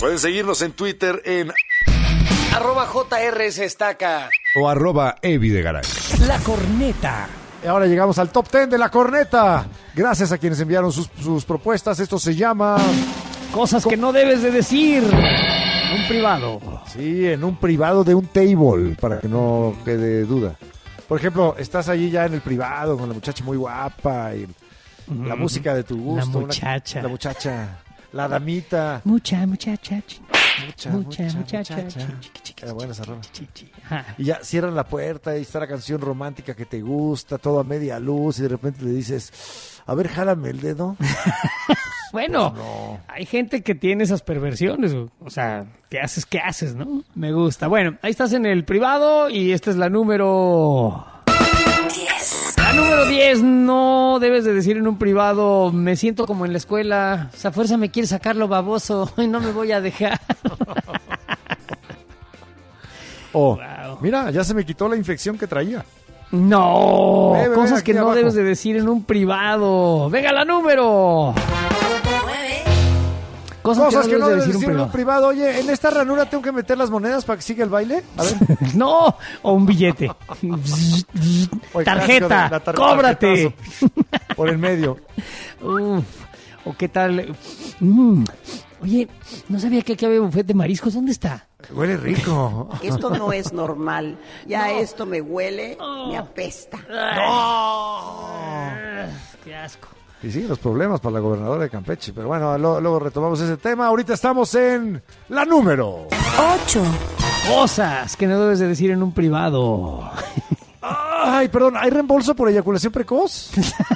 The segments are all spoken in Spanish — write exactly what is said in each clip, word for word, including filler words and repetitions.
Pueden seguirnos en Twitter en arroba J R S Estaca o arroba Evidegaray. La Corneta. Y ahora llegamos al top diez de La Corneta. Gracias a quienes enviaron sus, sus propuestas. Esto se llama... Cosas que no debes de decir en un privado. Sí, en un privado de un table, para que no quede duda. Por ejemplo, estás allí ya en el privado con la muchacha muy guapa y uh-huh. la música de tu gusto. La muchacha. Una, la muchacha. La damita. Mucha, muchacha. Mucha, mucha, mucha, muchacha. muchacha. Era buena esa rola. Y ya cierran la puerta y está la canción romántica que te gusta, todo a media luz, y de repente le dices, a ver, jálame el dedo. Bueno, pues no. Hay gente que tiene esas perversiones, o sea, ¿qué haces? ¿Qué haces, no? Me gusta. Bueno, ahí estás en el privado y esta es la número... diez. La número diez, no debes de decir en un privado, me siento como en la escuela, esa fuerza me quiere sacar lo baboso y no me voy a dejar. Oh, wow. Mira, ya se me quitó la infección que traía. No, ve, ve, cosas que no abajo. debes de decir en un privado. Venga, la número. Cosas, Cosas que no debes, que no debes decir, decir en un privado. Oye, en esta ranura tengo que meter las monedas para que siga el baile. A ver. No, o un billete. Oye, tarjeta, tar- cóbrate. Por el medio. Uf, o qué tal. Mm. Oye, no sabía que aquí había buffet de mariscos. ¿Dónde está? Huele rico. Esto no es normal. Ya no. Esto me huele, oh. me apesta. No. Qué asco. Y sí, los problemas para la gobernadora de Campeche. Pero bueno, lo, luego retomamos ese tema. Ahorita estamos en la número ocho. Cosas que no debes de decir en un privado. Ay, perdón, ¿hay reembolso por eyaculación precoz?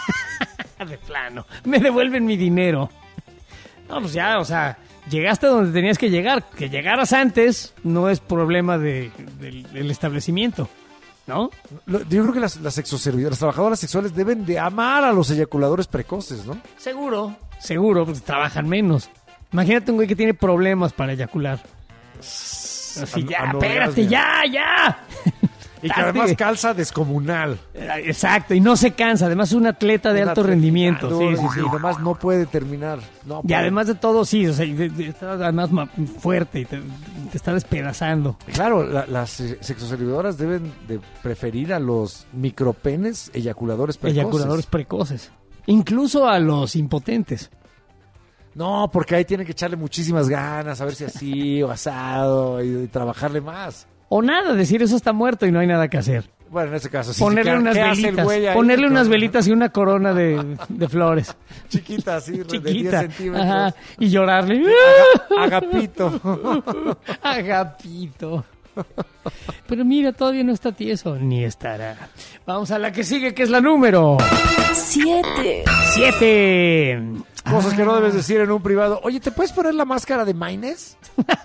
De plano, me devuelven mi dinero. No, pues ya, o sea, llegaste donde tenías que llegar. Que llegaras antes no es problema de, de, del establecimiento, ¿no? Yo creo que las, las sexoservidoras, las trabajadoras sexuales deben de amar a los eyaculadores precoces, ¿no? Seguro, seguro, pues trabajan menos. Imagínate un güey que tiene problemas para eyacular. Así, ya, espérate, ya, ya. Y que además calza descomunal. Exacto, y no se cansa. Además es un atleta de un alto atleta, rendimiento. No, sí, sí, y sí. además no puede terminar. No puede. Y además de todo, sí, o sea, de, de, está además fuerte y te, te está despedazando. Claro, la, las sexoservidoras deben de preferir a los micropenes eyaculadores precoces. Eyaculadores precoces. Incluso a los impotentes. No, porque ahí tienen que echarle muchísimas ganas, a ver si así o asado y, y trabajarle más. O nada, decir eso está muerto y no hay nada que hacer. Bueno, en ese caso sí. Ponerle ¿Qué, unas qué velitas, ahí, ponerle unas velitas y una corona de, de flores. Chiquita, así, Chiquita, de diez centímetros. Ajá, y llorarle. Aga, agapito. Agapito. Pero mira, todavía no está tieso, ni estará. Vamos a la que sigue, que es la número... Siete. Siete. Cosas ah. que no debes decir en un privado. Oye, ¿te puedes poner la máscara de Maynes?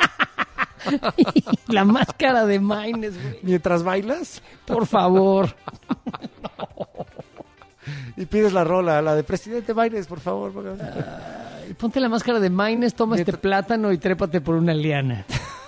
La máscara de Maynes, güey. ¿Mientras bailas? Por favor. Y pides la rola, la de Presidente Maynes, por favor. Uh, ponte la máscara de Maynes, toma Mientras... este plátano y trépate por una liana.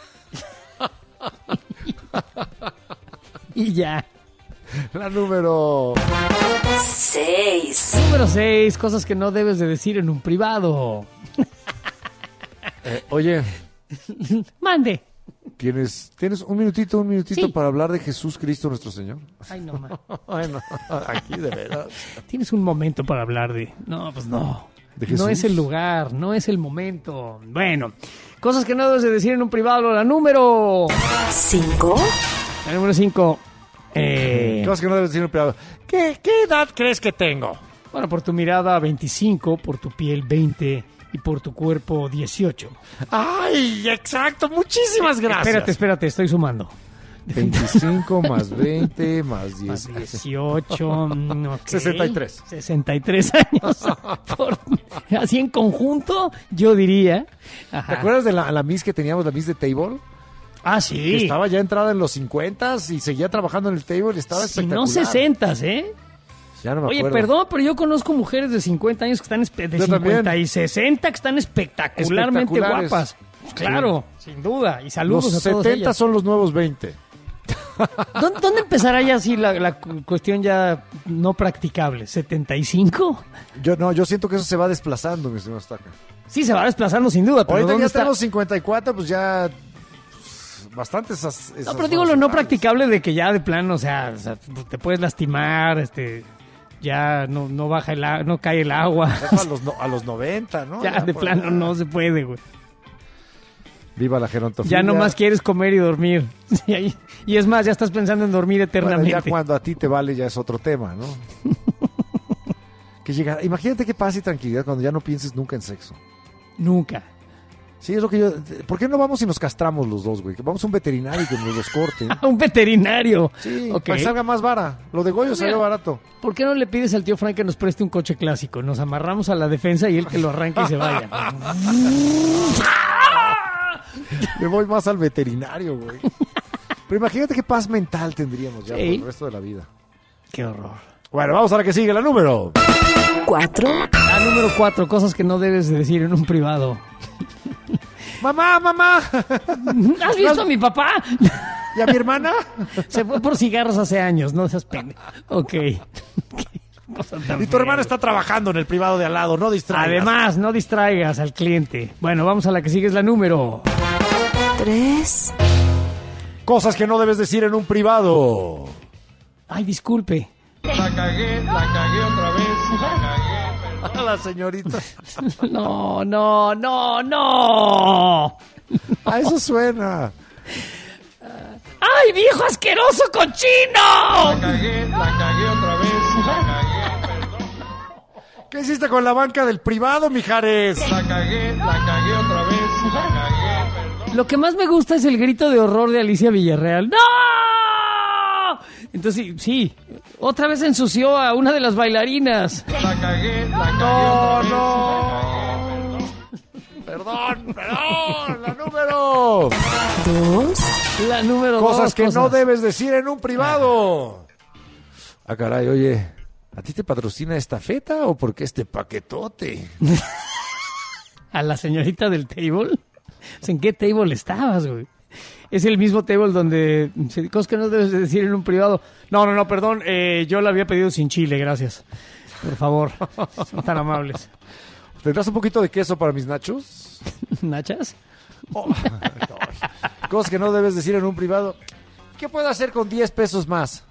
Y ya. La número... Seis. Número seis, cosas que no debes de decir en un privado. Eh, oye... Mande. ¿Tienes, ¿Tienes un minutito, un minutito sí. para hablar de Jesús Cristo nuestro Señor? Ay, no, man. Ay, no. Aquí de verdad. ¿Tienes un momento para hablar de...? No, pues no. ¿De Jesús? No es el lugar, no es el momento. Bueno, cosas que no debes de decir en un privado. La número... Cinco. La número cinco. Eh... Cosas que no debes decir en un privado. ¿Qué, ¿Qué edad crees que tengo? Bueno, por tu mirada veinticinco, por tu piel veinte... y por tu cuerpo dieciocho. ¡Ay, exacto! Muchísimas gracias. Espérate, espérate, estoy sumando. veinticinco más veinte más diez. Más dieciocho. Okay. sesenta y tres. sesenta y tres años. Por, así en conjunto, yo diría. Ajá. ¿Te acuerdas de la, la Miss que teníamos, la Miss de Table? Ah, sí. Que estaba ya entrada en los cincuenta y seguía trabajando en el Table y estaba si espectacular. Si no sesenta, ¿eh? Ya no me Oye, acuerdo. perdón, pero yo conozco mujeres de cincuenta años que están espe- de yo cincuenta también. y sesenta que están espectacularmente guapas. Claro, sí. Sin duda. Y saludos los a todas setenta ellas. son los nuevos veinte. ¿Dónde, dónde empezará ya así la, la cu- cuestión ya no practicable? ¿setenta y cinco? Yo no, yo siento que eso se va desplazando, mi señor Estaca. Sí, se va desplazando sin duda, pero Ahorita ¿dónde ya está? tenemos cincuenta y cuatro, pues ya pues, bastantes esas, esas No, pero digo lo no velocidades. practicable de que ya de plano, o sea, o sea, te puedes lastimar, este, ya no, no baja el a- no cae el agua. Eso a los, no- a los noventa, ¿no? Ya de por plano allá. no se puede, güey. Viva la gerontofilia. Ya nomás quieres comer y dormir. Y, ahí- y es más, ya estás pensando en dormir Bueno, eternamente. ya cuando a ti te vale ya es otro tema, ¿no? que llega, imagínate qué paz y tranquilidad cuando ya no pienses nunca en sexo. Nunca. Sí, es lo que yo... ¿Por qué no vamos y nos castramos los dos, güey? Que vamos a un veterinario y que nos los corten. A un veterinario. Sí, Ok. para que salga más vara. Lo de Goyo salió Mira. barato. ¿Por qué no le pides al tío Frank que nos preste un coche clásico? Nos amarramos a la defensa y él que lo arranque y se vaya. Me voy más al veterinario, güey. Pero imagínate qué paz mental tendríamos ya Sí. por el resto de la vida. Qué horror. Bueno, vamos a la que sigue, la número. cuatro, La número cuatro, cosas que no debes de decir en un privado. ¡Mamá, mamá! ¿Has visto a mi papá? ¿Y a mi hermana? Se fue por cigarros hace años, no seas pende. Ok. Qué cosa tan Y tu fea. hermana está trabajando en el privado de al lado, no distraigas. Además, no distraigas al cliente. Bueno, vamos a la que sigue, es la número. tres, Cosas que no debes decir en un privado. Ay, disculpe. A la señorita. No, no, no, no. A eso suena. ¡Ay, viejo asqueroso cochino! ¿Qué hiciste con la banca del privado, mijares? Lo que más me gusta es el grito de horror de Alicia Villarreal. ¡No! Entonces, sí, sí, otra vez ensució a una de las bailarinas. No, no. Perdón, perdón. La número. dos, La número Cosas dos. que no debes decir en un privado. Ah, caray, oye. ¿A ti te patrocina esta feta o por qué este paquetote? A la señorita del table. ¿En qué table estabas, güey? Es el mismo table donde... Cosas que no debes de decir en un privado. No, no, no, perdón. eh, yo la había pedido sin chile, gracias. Por favor, son tan amables. ¿Tendrás un poquito de queso para mis nachos? ¿Nachas? Oh, cosas que no debes decir en un privado. ¿Qué puedo hacer con diez pesos más?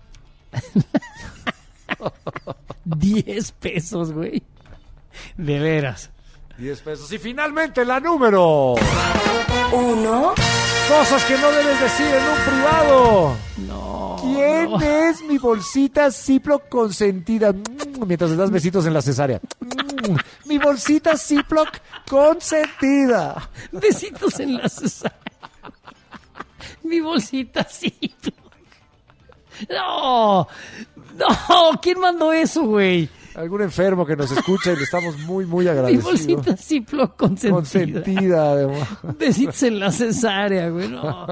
Diez pesos, güey. De veras. diez pesos. Y finalmente la número. uno, Cosas que no debes decir en un privado. No. ¿Quién no. es mi bolsita Ziploc consentida? Mm, Mientras le das besitos en la cesárea. Mm, Mi bolsita Ziploc consentida. Besitos en la cesárea. Mi bolsita sí. No. No. ¿Quién mandó eso, güey? Algún enfermo que nos escucha y le estamos muy, muy Mi agradecidos. bolsita Ziploc consentida. Consentida, además. Besitos en la cesárea, güey. No.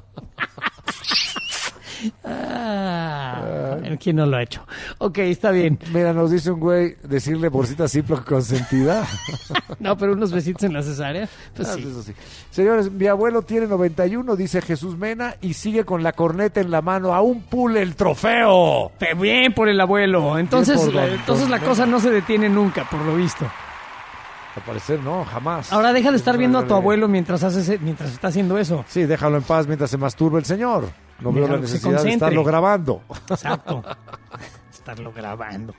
Ah, bueno, ¿quién no lo ha hecho? Ok, está bien. Mira, nos dice un güey decirle bolsita Ziploc consentida. No, pero unos besitos en la cesárea. Pues Ah, sí. eso sí. Señores, mi abuelo tiene noventa y uno, dice Jesús Mena, y sigue con la corneta en la mano. Aún pule el trofeo. Pe- Bien por el abuelo. Entonces, por la, don- entonces la don- cosa no se detiene nunca, por lo visto. Al parecer, no, jamás. Ahora deja de estar Es viendo a una tu realidad. abuelo mientras hace, mientras está haciendo eso. Sí, déjalo en paz mientras se masturba el señor. No veo Déjalo la que se necesidad de concentre. estarlo grabando. Exacto. Estarlo grabando.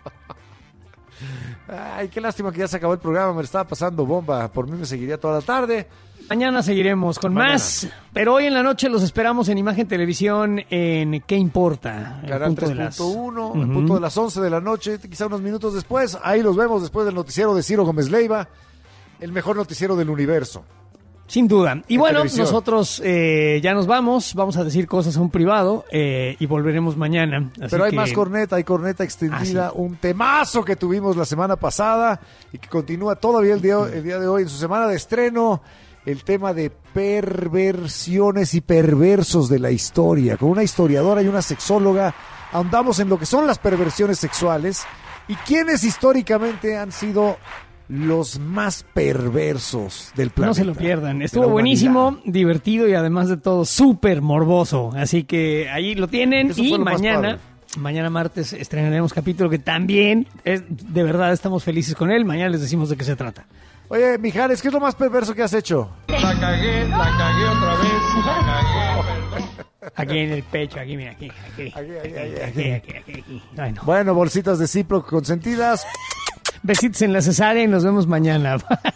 Ay, qué lástima que ya se acabó el programa. Me lo estaba pasando bomba. Por mí me seguiría toda la tarde. Mañana seguiremos con Mañana. más, pero hoy en la noche los esperamos en Imagen Televisión en ¿Qué importa? El Canal punto de tres las- punto uno, Ujú. en punto de las once de la noche, quizá unos minutos después. Ahí los vemos después del noticiero de Ciro Gómez Leiva. El mejor noticiero del universo. Sin duda. Y En bueno, televisión. nosotros eh, ya nos vamos, vamos a decir cosas a un privado eh, y volveremos mañana. Así Pero hay que- más corneta, hay corneta extendida, Ah, sí. un temazo que tuvimos la semana pasada y que continúa todavía el día, el día de hoy en su semana de estreno, el tema de perversiones y perversos de la historia. Con una historiadora y una sexóloga ahondamos en lo que son las perversiones sexuales y quienes históricamente han sido los más perversos del planeta. No se lo pierdan. Estuvo de la buenísimo, humanidad. divertido y además de todo súper morboso. Así que ahí lo tienen. Eso Y fue lo más mañana, padre. mañana martes estrenaremos capítulo que también es, de verdad estamos felices con él. Mañana les decimos de qué se trata. Oye, Mijares, ¿qué es lo más perverso que has hecho? La cagué, la cagué otra vez, la cagué. Aquí en el pecho, aquí, mira, aquí, aquí, aquí, aquí, aquí, aquí, aquí, aquí. Bueno, Bueno, bolsitas de Ziploc consentidas. besitos en la cesárea y nos vemos mañana.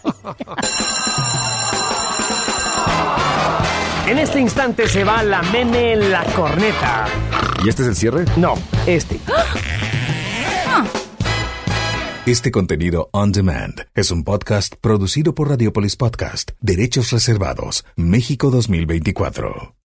En este instante se va la meme en la corneta. ¿Y este es el cierre? No, este. Este contenido on demand es un podcast producido por Radiopolis Podcast, Derechos Reservados, México dos mil veinticuatro.